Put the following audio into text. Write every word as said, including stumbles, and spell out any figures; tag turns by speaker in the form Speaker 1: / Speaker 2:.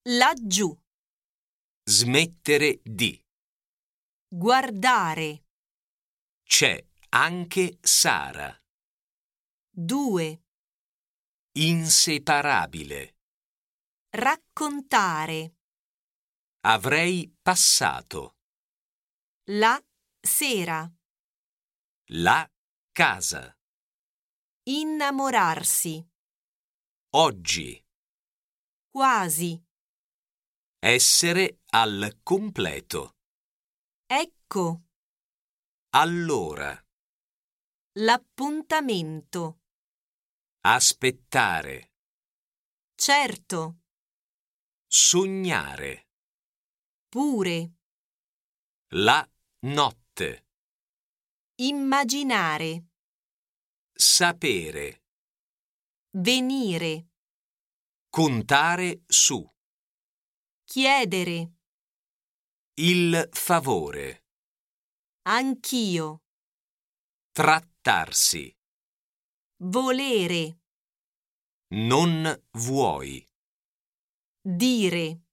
Speaker 1: Laggiù.
Speaker 2: Smettere di.
Speaker 1: Guardare.
Speaker 2: C'è anche Sara.
Speaker 1: Due.
Speaker 2: Inseparabile.
Speaker 1: Raccontare.
Speaker 2: Avrei passato.
Speaker 1: La sera.
Speaker 2: La casa.
Speaker 1: Innamorarsi.
Speaker 2: Oggi.
Speaker 1: Quasi.
Speaker 2: Essere al completo.
Speaker 1: Ecco.
Speaker 2: Allora.
Speaker 1: L'appuntamento.
Speaker 2: Aspettare.
Speaker 1: Certo.
Speaker 2: Sognare.
Speaker 1: Pure.
Speaker 2: La notte.
Speaker 1: Immaginare.
Speaker 2: Sapere.
Speaker 1: Venire.
Speaker 2: Contare su.
Speaker 1: Chiedere.
Speaker 2: Il favore.
Speaker 1: Anch'io.
Speaker 2: Trattarsi.
Speaker 1: Volere.
Speaker 2: Non vuoi.
Speaker 1: Dire.